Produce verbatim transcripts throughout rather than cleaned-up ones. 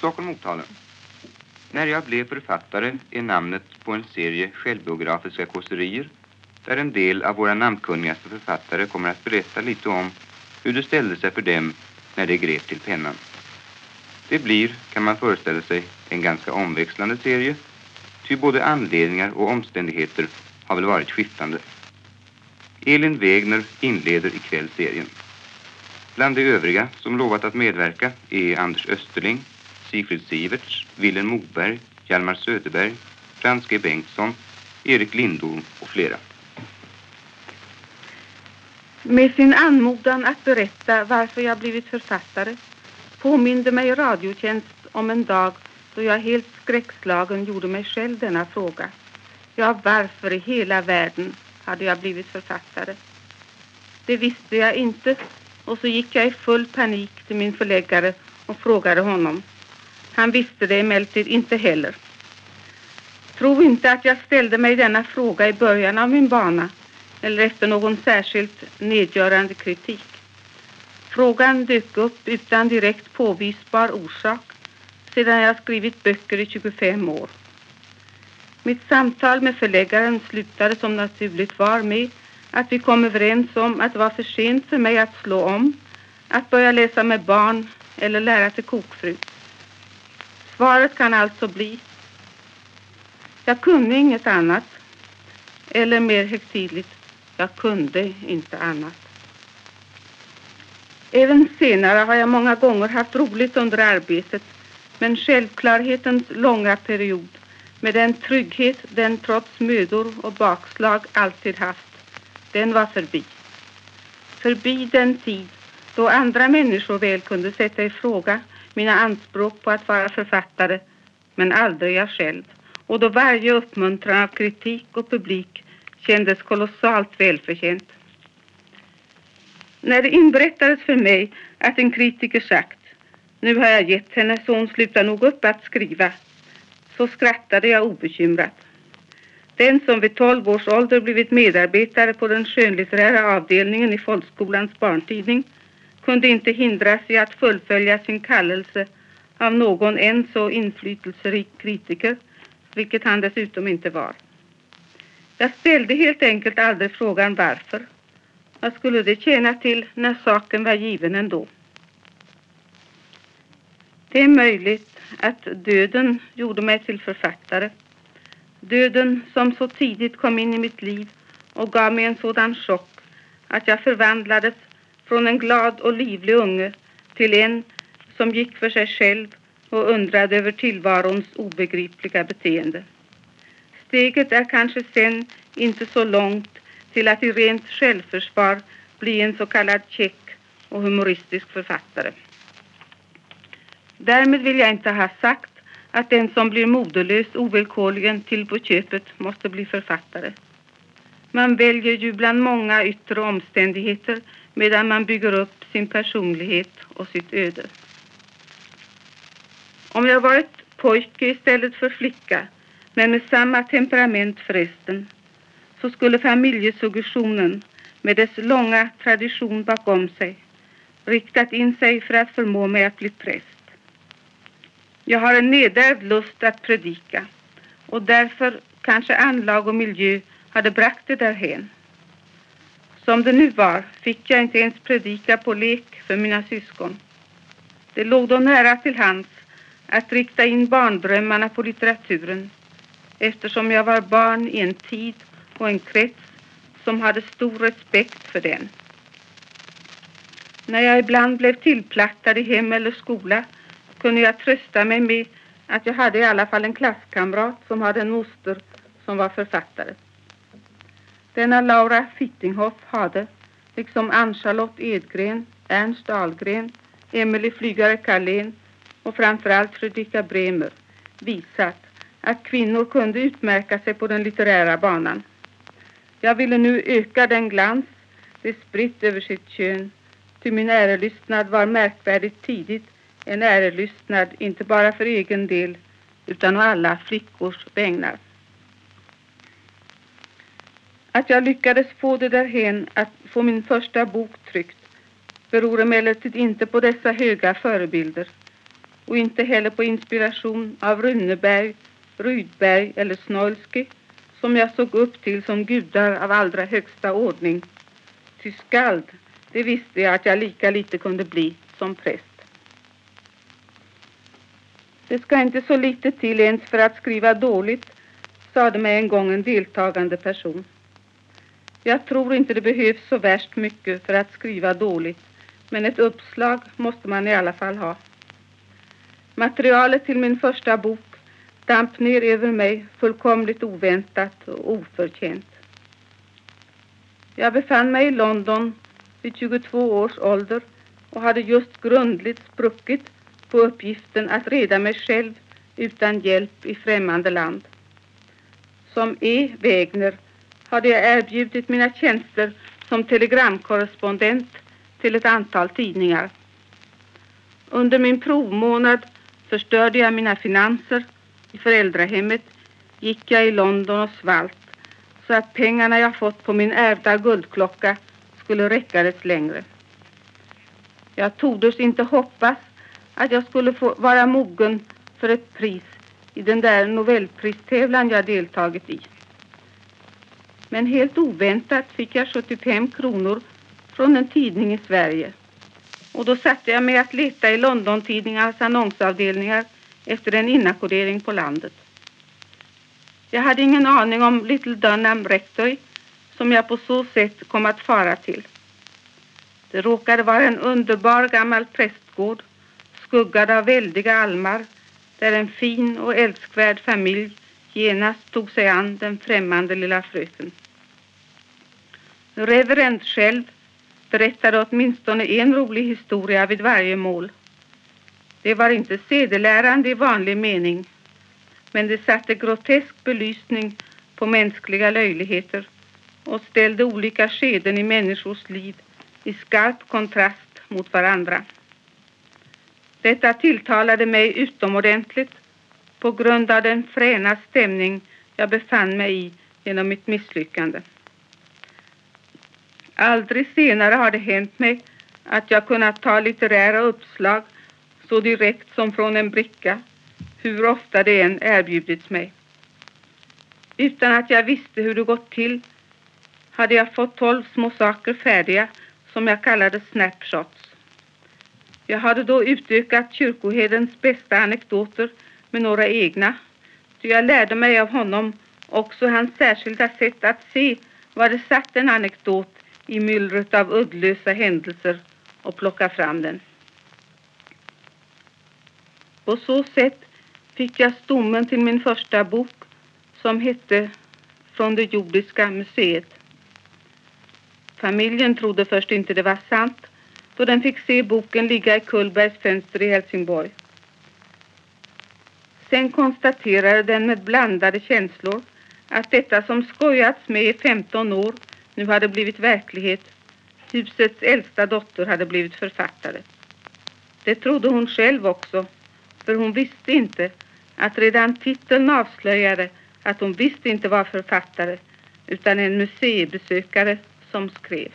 Stockholm Motala. När jag blev författare är namnet på en serie självbiografiska kåserier där en del av våra namnkunnigaste författare kommer att berätta lite om hur det ställde sig för dem när de grep till pennan. Det blir, kan man föreställa sig, en ganska omväxlande serie, ty både anledningar och omständigheter har väl varit skiftande. Elin Wägner inleder ikväll serien. Bland de övriga som lovat att medverka är Anders Österling, Sigfrid Siverts, Willem Moberg, Hjalmar Söderberg, Frans G. Bengtsson, Erik Lindorm och flera. Med sin anmodan att berätta varför jag blivit författare påminde mig Radiotjänst om en dag då jag helt skräckslagen gjorde mig själv denna fråga. Ja, varför i hela världen hade jag blivit författare? Det visste jag inte, och så gick jag i full panik till min förläggare och frågade honom. Han visste det emellertid inte heller. Tro inte att jag ställde mig denna fråga i början av min bana eller efter någon särskilt nedgörande kritik. Frågan dök upp utan direkt påvisbar orsak sedan jag skrivit böcker i tjugofem år. Mitt samtal med förläggaren slutade som naturligt var med att vi kom överens om att det var för sent för mig att slå om, att börja läsa med barn eller lära till kokfru. Svaret kan alltså bli: jag kunde inget annat, eller mer högtidligt, jag kunde inte annat. Även senare har jag många gånger haft roligt under arbetet, men självklarhetens långa period med den trygghet den trots mödor och bakslag alltid haft, den var förbi. Förbi den tid då andra människor väl kunde sätta i fråga mina anspråk på att vara författare, men aldrig jag själv. Och då varje uppmuntran av kritik och publik kändes kolossalt välförtjänt. När det inberättades för mig att en kritiker sagt, nu har jag gett henne så hon slutar nog upp att skriva, så skrattade jag obekymrat. Den som vid tolv års ålder blivit medarbetare på den skönlitterära avdelningen i folkskolans barntidning kunde inte hindras i att fullfölja sin kallelse av någon än så inflytelserik kritiker, vilket han dessutom inte var. Jag ställde helt enkelt aldrig frågan varför. Vad skulle det tjäna till när saken var given ändå? Det är möjligt att döden gjorde mig till författare. Döden som så tidigt kom in i mitt liv och gav mig en sådan chock att jag förvandlades från en glad och livlig unge till en som gick för sig själv och undrade över tillvarons obegripliga beteende. Steget är kanske sen inte så långt till att i rent självförsvar bli en så kallad check och humoristisk författare. Därmed vill jag inte ha sagt att den som blir moderlös ovillkorligen till på köpet måste bli författare. Man väljer ju bland många yttre omständigheter medan man bygger upp sin personlighet och sitt öde. Om jag varit pojke istället för flicka, men med samma temperament förresten, så skulle familjesuggestionen med dess långa tradition bakom sig riktat in sig för att förmå mig att bli präst. Jag har en nedärvd lust att predika, och därför kanske anlag och miljö hade bragt det därhen. Som det nu var fick jag inte ens predika på lek för mina syskon. Det låg då nära till hands att rikta in barndrömmarna på litteraturen, eftersom jag var barn i en tid och en krets som hade stor respekt för den. När jag ibland blev tillplattad i hem eller skola kunde jag trösta mig med att jag hade i alla fall en klasskamrat som hade en moster som var författare. Denna Laura Fittinghoff hade, liksom Ann-Charlotte Edgren, Ernst Ahlgren, Emily Flygare Carlén och framförallt Fredrika Bremer, visat att kvinnor kunde utmärka sig på den litterära banan. Jag ville nu öka den glans det spritt över sitt kön, ty min ärelystnad var märkvärdigt tidigt en ärelystnad inte bara för egen del utan av alla flickors vägnar. Att jag lyckades få det därhen att få min första bok tryckt beror emellertid inte på dessa höga förebilder, och inte heller på inspiration av Runeberg, Rydberg eller Snoilsky, som jag såg upp till som gudar av allra högsta ordning. Ty skald, det visste jag att jag lika lite kunde bli som präst. Det ska inte så lite till ens för att skriva dåligt, sade mig en gång en deltagande person. Jag tror inte det behövs så värst mycket för att skriva dåligt, men ett uppslag måste man i alla fall ha. Materialet till min första bok damp ner över mig fullkomligt oväntat och oförtjänt. Jag befann mig i London vid tjugotvå års ålder och hade just grundligt spruckit på uppgiften att reda mig själv utan hjälp i främmande land. Som E. Wägner hade jag erbjudit mina tjänster som telegramkorrespondent till ett antal tidningar. Under min provmånad förstörde jag mina finanser. I föräldrahemmet gick jag i London och svalt så att pengarna jag fått på min ärvda guldklocka skulle räcka det längre. Jag tordes inte hoppas att jag skulle få vara mogen för ett pris i den där novellpristävlan jag deltagit i. Men helt oväntat fick jag sjuttiofem kronor från en tidning i Sverige. Och då satte jag mig att leta i London-tidningarnas annonsavdelningar efter en inackordering på landet. Jag hade ingen aning om Little Dunham Rectory som jag på så sätt kom att fara till. Det råkade vara en underbar gammal prästgård, skuggad av väldiga almar, där en fin och älskvärd familj genast tog sig an den främmande lilla fröken. Reverend själv berättade åtminstone en rolig historia vid varje mål. Det var inte sedelärande i vanlig mening, men det satte grotesk belysning på mänskliga löjligheter och ställde olika skeden i människors liv i skarp kontrast mot varandra. Detta tilltalade mig utomordentligt på grund av den fräna stämning jag befann mig i genom mitt misslyckande. Aldrig senare har det hänt mig att jag kunnat ta litterära uppslag så direkt som från en bricka, hur ofta det än erbjudits mig. Utan att jag visste hur det gått till hade jag fått tolv små saker färdiga som jag kallade snapshots. Jag hade då utökat kyrkoherdens bästa anekdoter med några egna, så jag lärde mig av honom också hans särskilda sätt att se vad det satt en anekdot i myllret av uddlösa händelser och plocka fram den. På så sätt fick jag stommen till min första bok som hette Från det jordiska museet. Familjen trodde först inte det var sant då den fick se boken ligga i Kullbergs fönster i Helsingborg. Sen konstaterade den med blandade känslor att detta som skojats med i femton år nu hade blivit verklighet. Husets äldsta dotter hade blivit författare. Det trodde hon själv också, för hon visste inte att redan titeln avslöjade att hon visst inte var författare utan en museibesökare som skrev.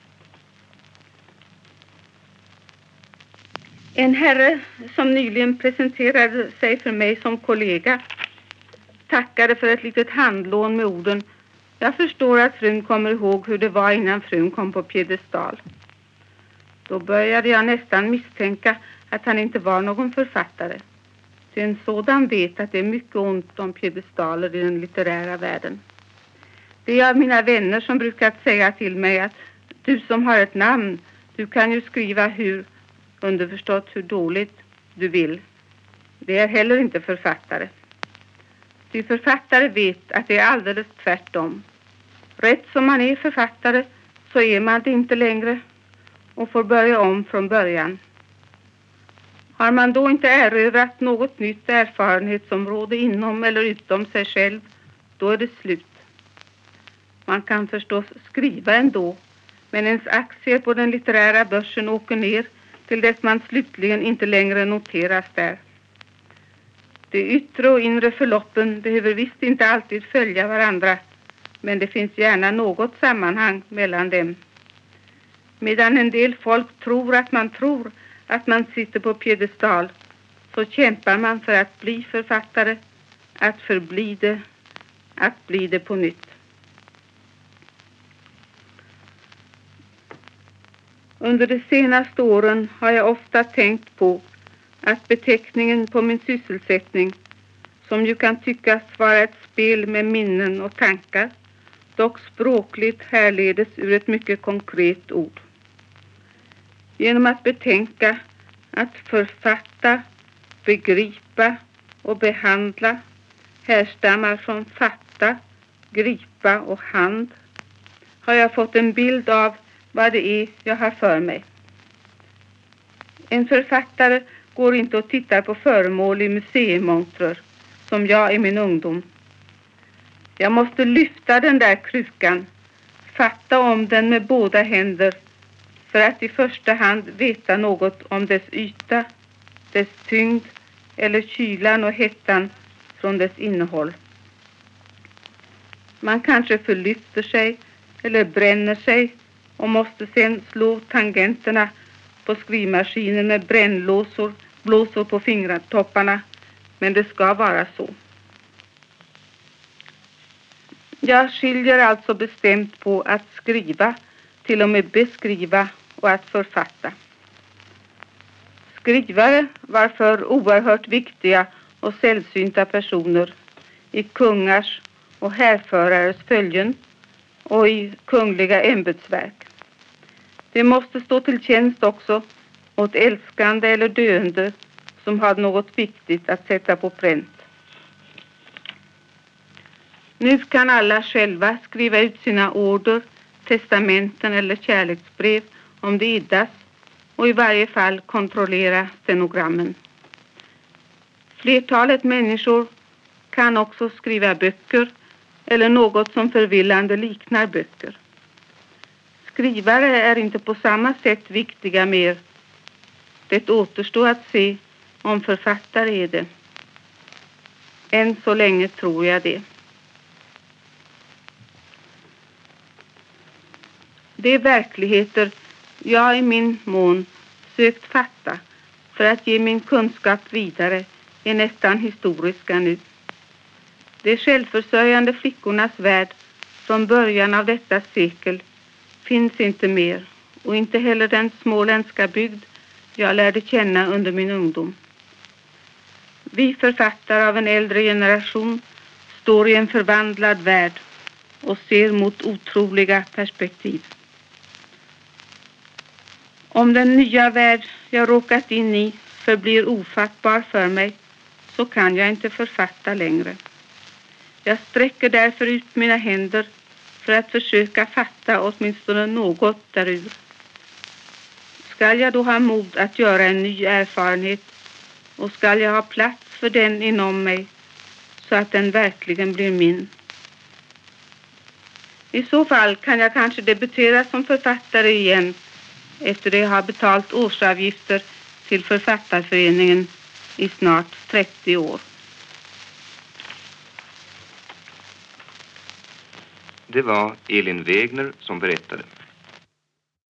En herre som nyligen presenterade sig för mig som kollega tackade för ett litet handlån med orden: jag förstår att frun kommer ihåg hur det var innan frun kom på piedestal. Då började jag nästan misstänka att han inte var någon författare. Så en sådan vet att det är mycket ont om piedestaler i den litterära världen. Det är av mina vänner som brukat säga till mig att du som har ett namn, du kan ju skriva hur, underförstått hur dåligt du vill. Det är heller inte författare. Ty författare vet att det är alldeles tvärtom. Rätt som man är författare så är man det inte längre och får börja om från början. Har man då inte erövrat något nytt erfarenhetsområde inom eller utom sig själv, då är det slut. Man kan förstås skriva ändå, men ens aktier på den litterära börsen åker ner till dess man slutligen inte längre noteras där. De yttre och inre förloppen behöver visst inte alltid följa varandra, men det finns gärna något sammanhang mellan dem. Medan en del folk tror att man tror att man sitter på piedestal, så kämpar man för att bli författare, att förbli det, att bli det på nytt. Under de senaste åren har jag ofta tänkt på att beteckningen på min sysselsättning, som ju kan tyckas vara ett spel med minnen och tankar, dock språkligt härledes ur ett mycket konkret ord. Genom att betänka att författa, begripa och behandla härstammar från fatta, gripa och hand, har jag fått en bild av vad det är jag har för mig. En författare går inte och tittar på föremål i museimontrar som jag i min ungdom. Jag måste lyfta den där krukan, fatta om den med båda händer för att i första hand veta något om dess yta, dess tyngd eller kylan och hettan från dess innehåll. Man kanske förlyfter sig eller bränner sig och måste sedan slå tangenterna på skrivmaskinen med brännlåsor, blåsor på fingertopparna, men det ska vara så. Jag skiljer alltså bestämt på att skriva, till och med beskriva och att författa. Skrivare var för oerhört viktiga och sällsynta personer i kungars och härförares följen och i kungliga ämbetsverk. Det måste stå till tjänst också åt älskande eller döende som hade något viktigt att sätta på pränt. Nu kan alla själva skriva ut sina order, testamenten eller kärleksbrev om det iddas och i varje fall kontrollera stenogrammen. Flertalet människor kan också skriva böcker eller något som förvillande liknar böcker. Skrivare är inte på samma sätt viktiga mer. Det återstår att se om författare är det. Än så länge tror jag det. De verkligheter jag i min mån sökt fatta för att ge min kunskap vidare är nästan historiska nu. De självförsörjande flickornas värld från början av detta sekel finns inte mer och inte heller den småländska bygd jag lärde känna under min ungdom. Vi författare av en äldre generation står i en förvandlad värld och ser mot otroliga perspektiv. Om den nya värld jag råkat in i förblir ofattbar för mig så kan jag inte författa längre. Jag sträcker därför ut mina händer för att försöka fatta åtminstone något därur. Skall jag då ha mod att göra en ny erfarenhet och skall jag ha plats för den inom mig så att den verkligen blir min? I så fall kan jag kanske debutera som författare igen efter det jag har betalt årsavgifter till Författarföreningen i snart trettio år. Det var Elin Wägner som berättade.